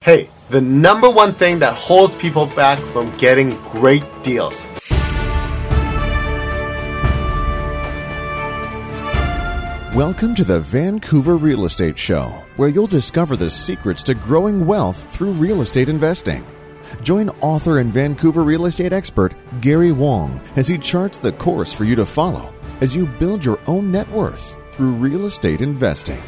Hey, the number one thing that holds people back from getting great deals. Welcome to the Vancouver Real Estate Show, where you'll discover the secrets to growing wealth through real estate investing. Join author and Vancouver real estate expert Gary Wong as he charts the course for you to follow as you build your own net worth through real estate investing.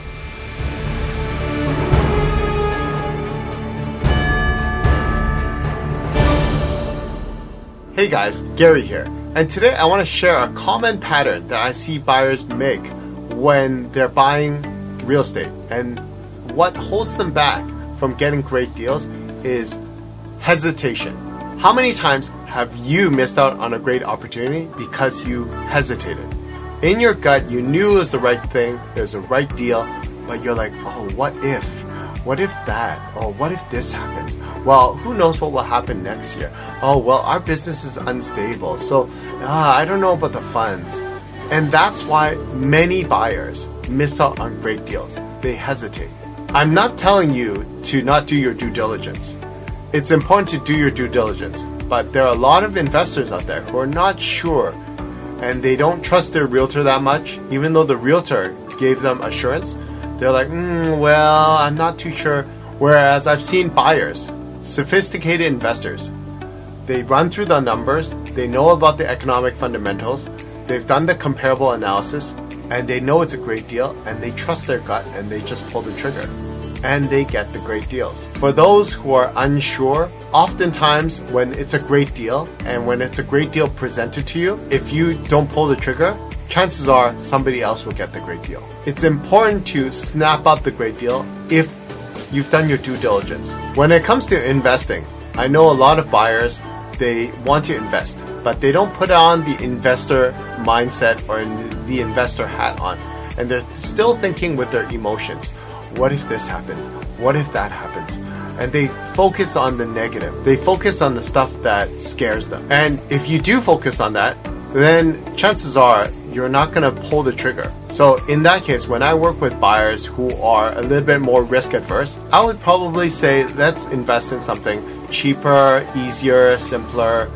Hey guys, Gary here, and today I want to share a common pattern that I see buyers make when they're buying real estate. And what holds them back from getting great deals is hesitation. How many times have you missed out on a great opportunity because you hesitated? In your gut, you knew it was the right thing, it was the right deal, but you're like, oh, what if? What if that? Or what if this happens? Well, who knows what will happen next year? Oh, well, our business is unstable, so I don't know about the funds. And that's why many buyers miss out on great deals. They hesitate. I'm not telling you to not do your due diligence. It's important to do your due diligence, but there are a lot of investors out there who are not sure and they don't trust their realtor that much, even though the realtor gave them assurance. They're like, well, I'm not too sure. Whereas I've seen buyers, sophisticated investors, they run through the numbers, they know about the economic fundamentals, they've done the comparable analysis, and they know it's a great deal, and they trust their gut, and they just pull the trigger. And they get the great deals. For those who are unsure, oftentimes when it's a great deal, and when it's a great deal presented to you, if you don't pull the trigger, chances are somebody else will get the great deal. It's important to snap up the great deal if you've done your due diligence. When it comes to investing, I know a lot of buyers, they want to invest, but they don't put on the investor mindset or the investor hat on. And they're still thinking with their emotions. What if this happens? What if that happens? And they focus on the negative. They focus on the stuff that scares them. And if you do focus on that, then chances are you're not going to pull the trigger. So in that case, when I work with buyers who are a little bit more risk adverse, I would probably say let's invest in something cheaper, easier, simpler,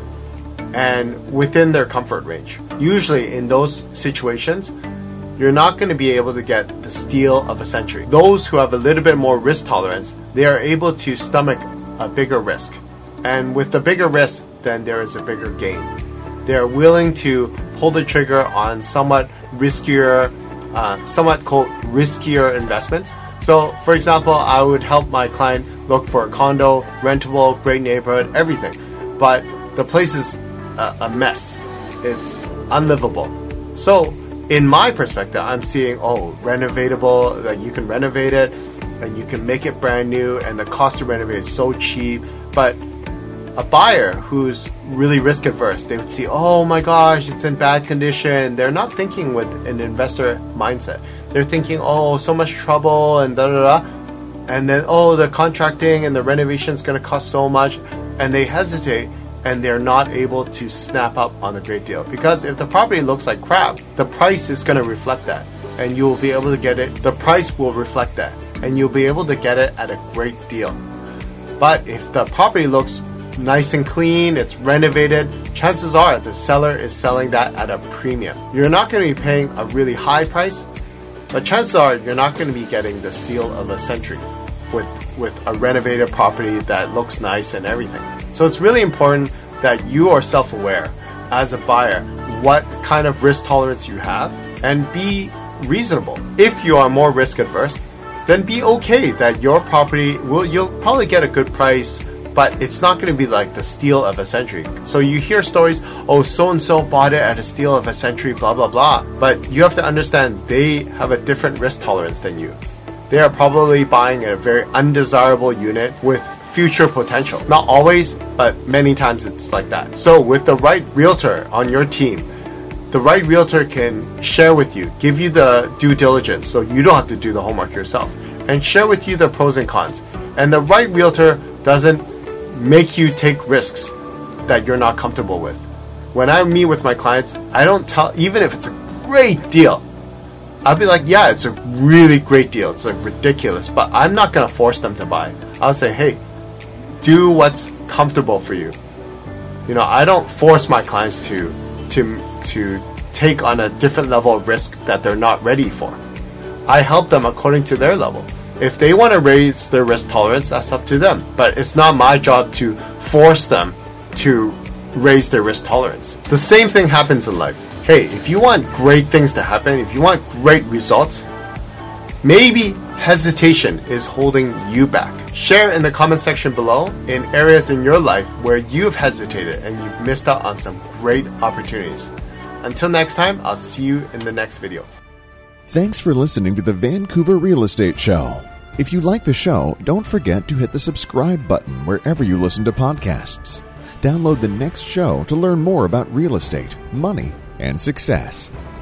and within their comfort range. Usually in those situations, you're not going to be able to get the steal of a century. Those who have a little bit more risk tolerance, they are able to stomach a bigger risk. And with the bigger risk, then there is a bigger gain. They're willing to pull the trigger on somewhat riskier investments. So, for example, I would help my client look for a condo, rentable, great neighborhood, everything. But the place is a mess. It's unlivable. So, in my perspective, I'm seeing, renovatable, that you can renovate it, and you can make it brand new, and the cost to renovate is so cheap. But a buyer who's really risk adverse, they would see, oh my gosh, it's in bad condition. They're not thinking with an investor mindset. They're thinking, so much trouble and da-da-da. And then, the contracting and the renovation is going to cost so much. And they hesitate and they're not able to snap up on a great deal. Because if the property looks like crap, the price is going to reflect that. And you'll be able to get it. The price will reflect that. And you'll be able to get it at a great deal. But if the property looks nice and clean, it's renovated, chances are the seller is selling that at a premium. You're not going to be paying a really high price, but chances are you're not going to be getting the steal of a century with a renovated property that looks nice and everything. So it's really important that you are self-aware as a buyer what kind of risk tolerance you have and be reasonable. If you are more risk adverse, then be okay that your property you'll probably get a good price, but it's not going to be like the steal of a century. So you hear stories, so-and-so bought it at a steal of a century, blah, blah, blah. But you have to understand they have a different risk tolerance than you. They are probably buying a very undesirable unit with future potential. Not always, but many times it's like that. So with the right realtor on your team, the right realtor can share with you, give you the due diligence so you don't have to do the homework yourself, and share with you the pros and cons. And the right realtor doesn't make you take risks that you're not comfortable with. When I meet with my clients, I don't tell, even if it's a great deal, I'll be like, it's a really great deal. It's like ridiculous, but I'm not going to force them to buy. I'll say, hey, do what's comfortable for you. You know, I don't force my clients to take on a different level of risk that they're not ready for. I help them according to their level. If they want to raise their risk tolerance, that's up to them. But it's not my job to force them to raise their risk tolerance. The same thing happens in life. Hey, if you want great things to happen, if you want great results, maybe hesitation is holding you back. Share in the comment section below in areas in your life where you've hesitated and you've missed out on some great opportunities. Until next time, I'll see you in the next video. Thanks for listening to the Vancouver Real Estate Show. If you like the show, don't forget to hit the subscribe button wherever you listen to podcasts. Download the next show to learn more about real estate, money, and success.